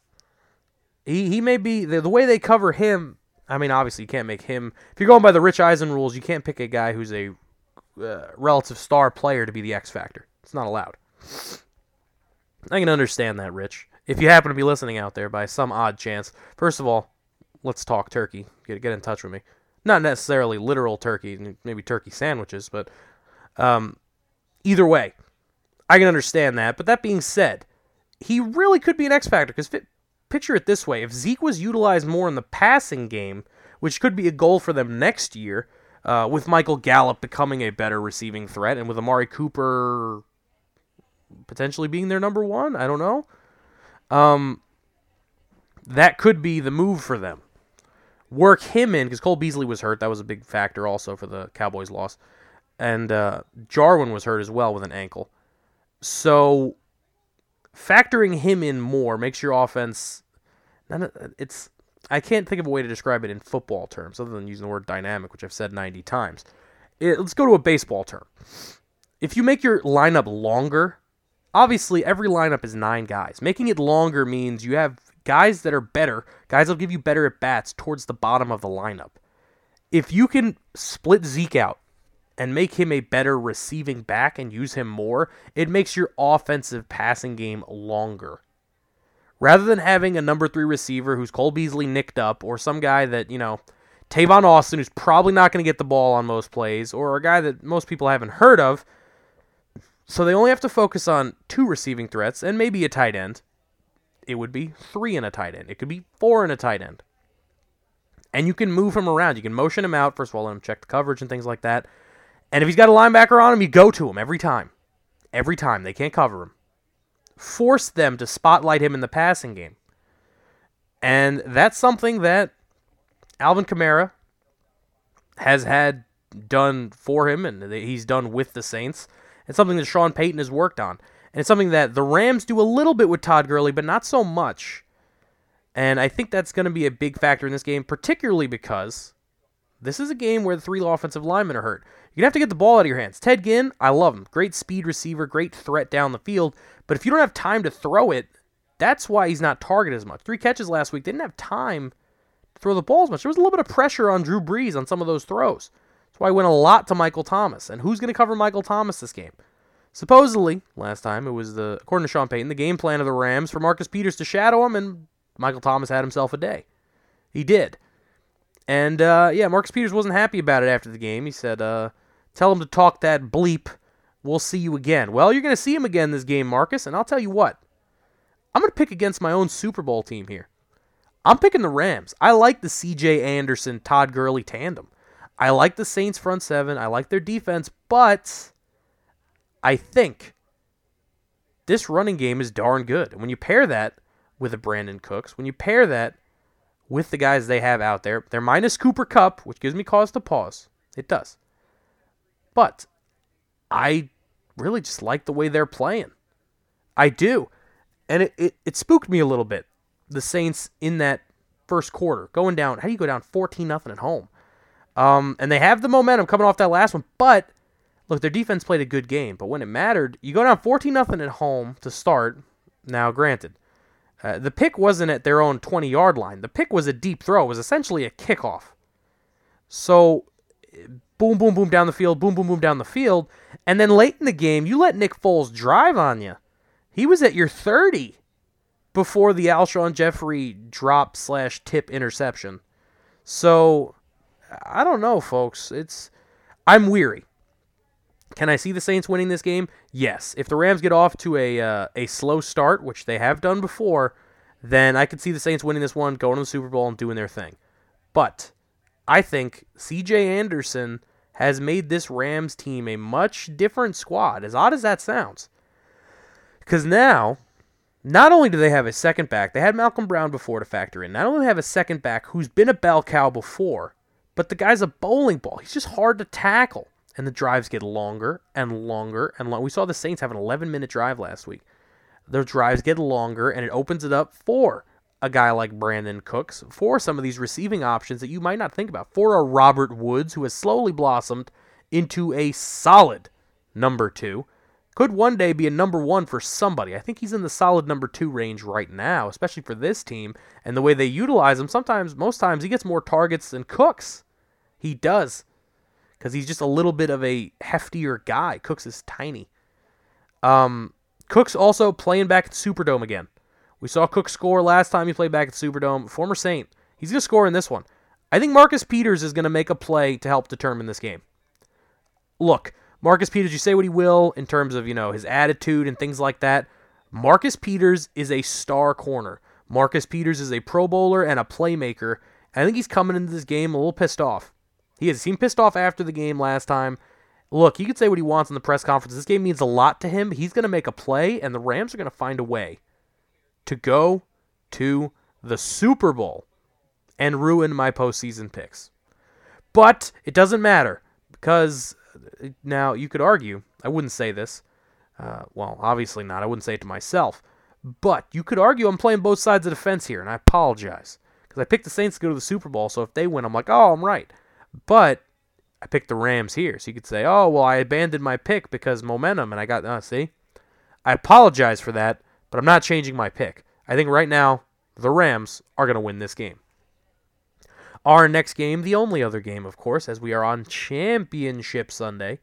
He he may be, the, the way they cover him, I mean, obviously you can't make him, if you're going by the Rich Eisen rules, you can't pick a guy who's a uh, relative star player to be the X factor. It's not allowed. I can understand that, Rich. If you happen to be listening out there by some odd chance, first of all, let's talk turkey. Get get in touch with me. Not necessarily literal turkey, maybe turkey sandwiches, but um, either way, I can understand that. But that being said, he really could be an X factor, because picture it this way. If Zeke was utilized more in the passing game, which could be a goal for them next year, uh, with Michael Gallup becoming a better receiving threat, and with Amari Cooper potentially being their number one, I don't know. Um, that could be the move for them. Work him in, because Cole Beasley was hurt. That was a big factor also for the Cowboys' loss. And uh, Jarwin was hurt as well with an ankle. So factoring him in more makes your offense, it's, I can't think of a way to describe it in football terms other than using the word dynamic, which I've said ninety times. It, let's go to a baseball term. If you make your lineup longer, obviously every lineup is nine guys. Making it longer means you have guys that are better, guys that'll give you better at bats towards the bottom of the lineup. If you can split Zeke out and make him a better receiving back and use him more, it makes your offensive passing game longer. Rather than having a number three receiver who's Cole Beasley nicked up, or some guy that, you know, Tavon Austin, who's probably not going to get the ball on most plays, or a guy that most people haven't heard of, so they only have to focus on two receiving threats and maybe a tight end. It would be three in a tight end. It could be four in a tight end. And you can move him around. You can motion him out. First of all, let him check the coverage and things like that. And if he's got a linebacker on him, you go to him every time. Every time. They can't cover him. Force them to spotlight him in the passing game. And that's something that Alvin Kamara has had done for him, and he's done with the Saints. It's something that Sean Payton has worked on. And it's something that the Rams do a little bit with Todd Gurley, but not so much. And I think that's going to be a big factor in this game, particularly because this is a game where the three offensive linemen are hurt. You're going to have to get the ball out of your hands. Ted Ginn, I love him. Great speed receiver, great threat down the field. But if you don't have time to throw it, that's why he's not targeted as much. Three catches last week. They didn't have time to throw the ball as much. There was a little bit of pressure on Drew Brees on some of those throws. That's why I went a lot to Michael Thomas. And who's going to cover Michael Thomas this game? Supposedly, last time, it was, the according to Sean Payton, the game plan of the Rams for Marcus Peters to shadow him, and Michael Thomas had himself a day. He did. And, uh, yeah, Marcus Peters wasn't happy about it after the game. He said, uh, tell him to talk that bleep. We'll see you again. Well, you're going to see him again this game, Marcus, and I'll tell you what. I'm going to pick against my own Super Bowl team here. I'm picking the Rams. I like the C J Anderson, Todd Gurley tandem. I like the Saints front seven. I like their defense, but I think this running game is darn good. And when you pair that with a Brandon Cooks, when you pair that with the guys they have out there, they're minus Cooper Kupp, which gives me cause to pause. It does. But I really just like the way they're playing. I do. And it, it, it spooked me a little bit. The Saints in that first quarter, going down, how do you go down fourteen nothing at home? Um, and they have the momentum coming off that last one, but look, their defense played a good game, but when it mattered, you go down fourteen nothing at home to start. Now, granted, Uh, the pick wasn't at their own twenty-yard line. The pick was a deep throw. It was essentially a kickoff. So, boom, boom, boom down the field, boom, boom, boom down the field. And then late in the game, you let Nick Foles drive on you. He was at your thirty before the Alshon Jeffrey drop slash tip interception. So, I don't know, folks. It's I'm weary. Can I see the Saints winning this game? Yes. If the Rams get off to a uh, a slow start, which they have done before, then I could see the Saints winning this one, going to the Super Bowl, and doing their thing. But I think C J Anderson has made this Rams team a much different squad, as odd as that sounds. Because now, not only do they have a second back, they had Malcolm Brown before to factor in, not only do they have a second back who's been a bell cow before, but the guy's a bowling ball. He's just hard to tackle. And the drives get longer and longer and longer. We saw the Saints have an eleven-minute drive last week. Their drives get longer, and it opens it up for a guy like Brandon Cooks, for some of these receiving options that you might not think about, for a Robert Woods who has slowly blossomed into a solid number two. Could one day be a number one for somebody. I think he's in the solid number two range right now, especially for this team. And the way they utilize him, sometimes, most times, he gets more targets than Cooks. He does. Because he's just a little bit of a heftier guy. Cooks is tiny. Um, Cooks also playing back at the Superdome again. We saw Cooks score last time he played back at the Superdome. Former Saint. He's going to score in this one. I think Marcus Peters is going to make a play to help determine this game. Look, Marcus Peters, you say what he will in terms of, you know, his attitude and things like that. Marcus Peters is a star corner. Marcus Peters is a Pro Bowler and a playmaker. And I think he's coming into this game a little pissed off. He has seemed pissed off after the game last time. Look, he could say what he wants in the press conference. This game means a lot to him. He's going to make a play, and the Rams are going to find a way to go to the Super Bowl and ruin my postseason picks. But it doesn't matter, because now you could argue, I wouldn't say this, uh, well, obviously not, I wouldn't say it to myself, but you could argue I'm playing both sides of the fence here, and I apologize, because I picked the Saints to go to the Super Bowl, so if they win, I'm like, oh, I'm right. But I picked the Rams here, so you could say, oh, well, I abandoned my pick because momentum, and I got, uh, see? I apologize for that, but I'm not changing my pick. I think right now, the Rams are going to win this game. Our next game, the only other game, of course, as we are on Championship Sunday,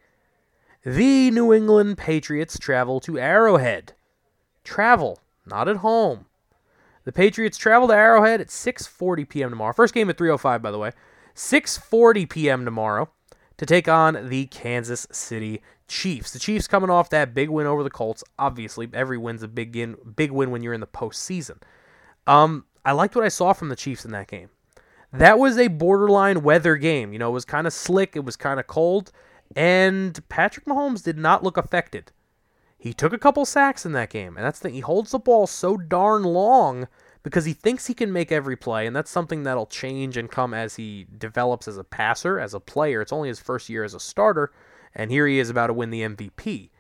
the New England Patriots travel to Arrowhead. Travel, not at home. The Patriots travel to Arrowhead at six forty p.m. tomorrow. First game at three oh five, by the way. six forty p.m. tomorrow to take on the Kansas City Chiefs. The Chiefs coming off that big win over the Colts. Obviously, every win's a big win, big win when you're in the postseason. Um, I liked what I saw from the Chiefs in that game. That was a borderline weather game. You know, it was kind of slick, it was kind of cold, and Patrick Mahomes did not look affected. He took a couple sacks in that game, and that's the thing. He holds the ball so darn long because he thinks he can make every play, and that's something that'll change and come as he develops as a passer, as a player. It's only his first year as a starter, and here he is about to win the M V P.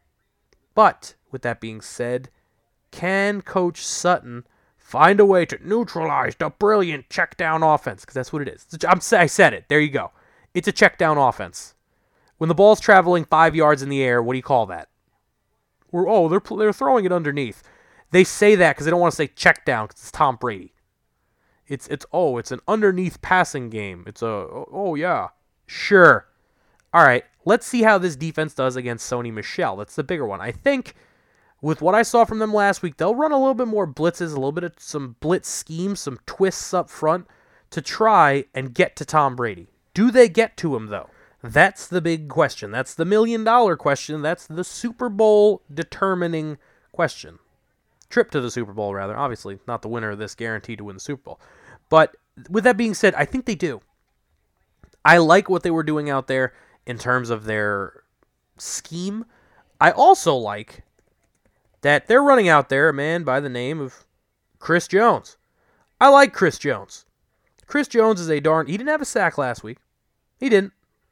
But, with that being said, can Coach Sutton find a way to neutralize the brilliant check-down offense? Because that's what it is. I'm, I said it. There you go. It's a check-down offense. When the ball's traveling five yards in the air, what do you call that? We're, oh, they're they're throwing it underneath. They say that because they don't want to say check down because it's Tom Brady. It's it's oh, it's an underneath passing game. It's a oh, oh yeah, sure. All right, let's see how this defense does against Sony Michel. That's the bigger one. I think with what I saw from them last week, they'll run a little bit more blitzes, a little bit of some blitz schemes, some twists up front to try and get to Tom Brady. Do they get to him though? That's the big question. That's the million-dollar question. That's the Super Bowl determining question. Trip to the Super Bowl, rather. Obviously, not the winner of this guaranteed to win the Super Bowl. But with that being said, I think they do. I like what they were doing out there in terms of their scheme. I also like that they're running out there a man by the name of Chris Jones. I like Chris Jones. Chris Jones is a darn... He didn't have a sack last week. He didn't.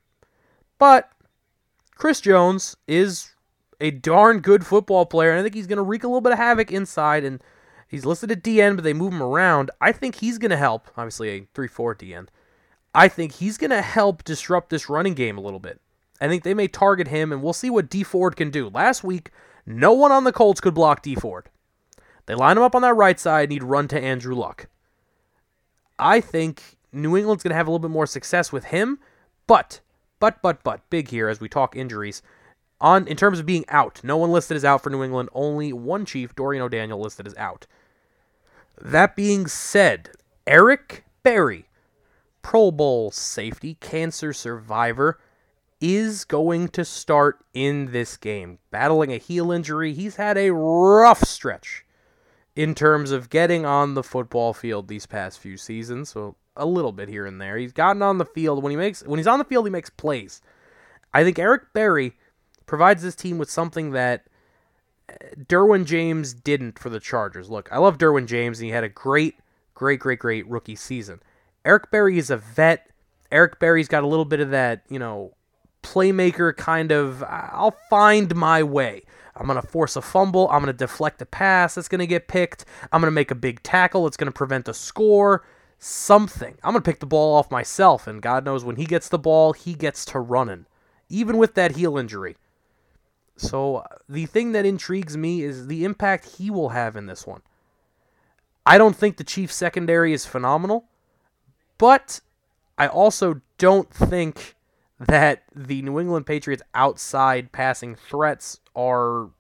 But Chris Jones is a darn good football player, and I think he's going to wreak a little bit of havoc inside, and he's listed at D N, but they move him around. I think he's going to help, obviously a three four D N. I think he's going to help disrupt this running game a little bit. I think they may target him, and we'll see what D Ford can do. Last week, no one on the Colts could block D Ford. They line him up on that right side, and he'd run to Andrew Luck. I think New England's going to have a little bit more success with him, but, but, but, but, big here as we talk injuries. On in terms of being out, no one listed as out for New England, only one Chief, Dorian O'Daniel, listed as out. That being said, Eric Berry, Pro Bowl safety, cancer survivor, is going to start in this game. Battling a heel injury, he's had a rough stretch in terms of getting on the football field these past few seasons, so a little bit here and there. He's gotten on the field. When he makes when he's on the field, he makes plays. I think Eric Berry provides this team with something that Derwin James didn't for the Chargers. Look, I love Derwin James, and he had a great, great, great, great rookie season. Eric Berry is a vet. Eric Berry's got a little bit of that, you know, playmaker kind of, I'll find my way. I'm going to force a fumble. I'm going to deflect a pass that's going to get picked. I'm going to make a big tackle. It's going to prevent a score. Something. I'm going to pick the ball off myself, and God knows when he gets the ball, he gets to running, even with that heel injury. So the thing that intrigues me is the impact he will have in this one. I don't think the Chiefs secondary is phenomenal, but I also don't think that the New England Patriots outside passing threats are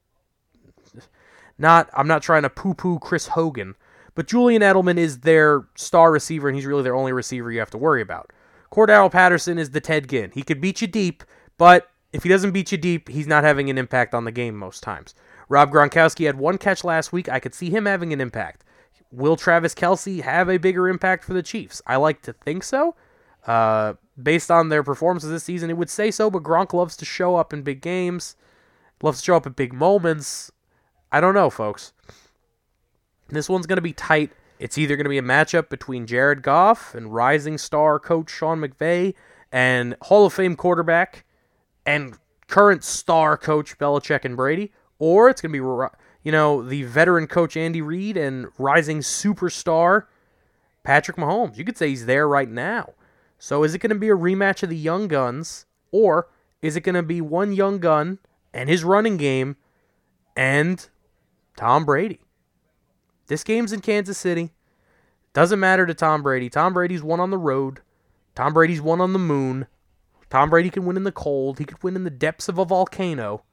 not, I'm not trying to poo-poo Chris Hogan, but Julian Edelman is their star receiver, and he's really their only receiver you have to worry about. Cordarrelle Patterson is the Ted Ginn. He could beat you deep, but if he doesn't beat you deep, he's not having an impact on the game most times. Rob Gronkowski had one catch last week. I could see him having an impact. Will Travis Kelce have a bigger impact for the Chiefs? I like to think so. Uh, based on their performances this season, it would say so, but Gronk loves to show up in big games, loves to show up at big moments. I don't know, folks. This one's going to be tight. It's either going to be a matchup between Jared Goff and rising star coach Sean McVay and Hall of Fame quarterback and current star coach Belichick and Brady, or it's going to be, you know, the veteran coach Andy Reid and rising superstar Patrick Mahomes. You could say he's there right now. So is it going to be a rematch of the young guns, or is it going to be one young gun and his running game and Tom Brady? This game's in Kansas City. Doesn't matter to Tom Brady. Tom Brady's won on the road. Tom Brady's won on the moon. Tom Brady can win in the cold. He could win in the depths of a volcano.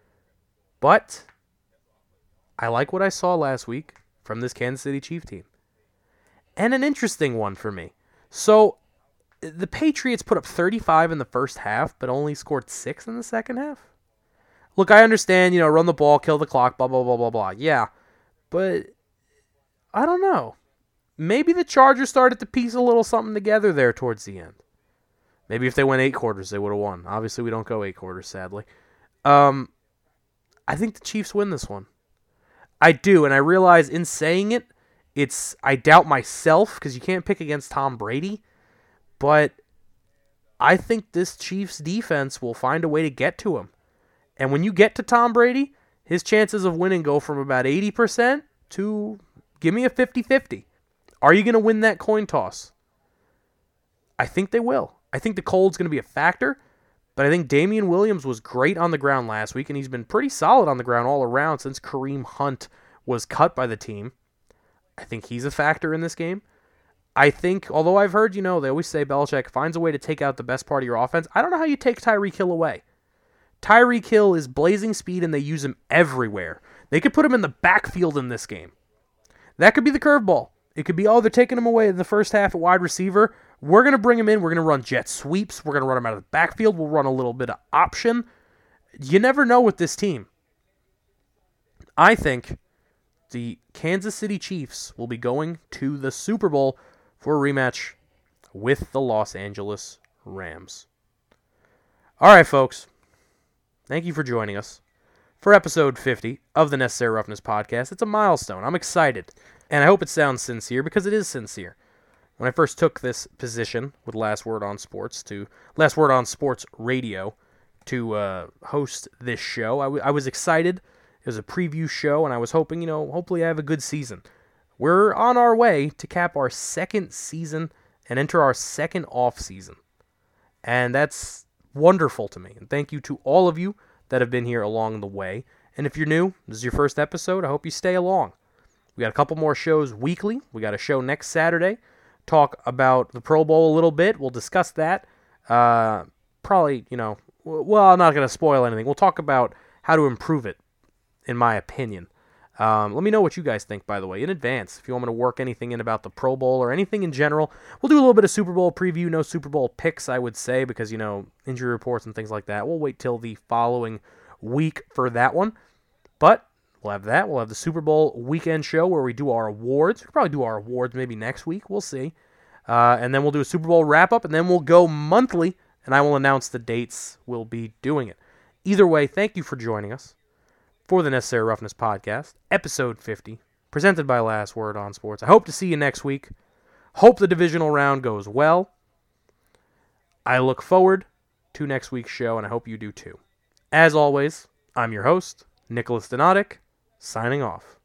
But I like what I saw last week from this Kansas City Chiefs team. And an interesting one for me. So the Patriots put up thirty-five in the first half, but only scored six in the second half. Look, I understand, you know, run the ball, kill the clock, blah, blah, blah, blah, blah. Yeah, but I don't know. Maybe the Chargers started to piece a little something together there towards the end. Maybe if they went eight quarters, they would have won. Obviously, we don't go eight quarters, sadly. Um, I think the Chiefs win this one. I do, and I realize in saying it, it's I doubt myself because you can't pick against Tom Brady, but I think this Chiefs defense will find a way to get to him. And when you get to Tom Brady, his chances of winning go from about eighty percent to give me a fifty-fifty. Are you going to win that coin toss? I think they will. I think the cold's going to be a factor, but I think Damian Williams was great on the ground last week, and he's been pretty solid on the ground all around since Kareem Hunt was cut by the team. I think he's a factor in this game. I think, although I've heard, you know, they always say Belichick finds a way to take out the best part of your offense. I don't know how you take Tyreek Hill away. Tyreek Hill is blazing speed, and they use him everywhere. They could put him in the backfield in this game. That could be the curveball. It could be, oh, they're taking him away in the first half at wide receiver. We're going to bring him in. We're going to run jet sweeps. We're going to run him out of the backfield. We'll run a little bit of option. You never know with this team. I think the Kansas City Chiefs will be going to the Super Bowl for a rematch with the Los Angeles Rams. All right, folks. Thank you for joining us for episode fifty of the Necessary Roughness podcast. It's a milestone. I'm excited, and I hope it sounds sincere because it is sincere. When I first took this position with Last Word on Sports to Last Word on Sports Radio to uh, host this show, I, w- I was excited. It was a preview show, and I was hoping, you know, hopefully I have a good season. We're on our way to cap our second season and enter our second off season, and that's wonderful to me. And thank you to all of you that have been here along the way. And if you're new, this is your first episode, I hope you stay along. We got a couple more shows weekly. We got a show next Saturday. Talk about the Pro Bowl a little bit. We'll discuss that. Uh, probably, you know, well, I'm not going to spoil anything. We'll talk about how to improve it, in my opinion. Um, let me know what you guys think, by the way, in advance. If you want me to work anything in about the Pro Bowl or anything in general, we'll do a little bit of Super Bowl preview. No Super Bowl picks, I would say, because, you know, injury reports and things like that. We'll wait till the following week for that one. But we'll have that. We'll have the Super Bowl weekend show where we do our awards. We'll probably do our awards maybe next week. We'll see. Uh, and then we'll do a Super Bowl wrap-up, and then we'll go monthly, and I will announce the dates we'll be doing it. Either way, thank you for joining us for the Necessary Roughness Podcast, episode fifty, presented by Last Word on Sports. I hope to see you next week. Hope the divisional round goes well. I look forward to next week's show, and I hope you do too. As always, I'm your host, Nicholas Donatic, signing off.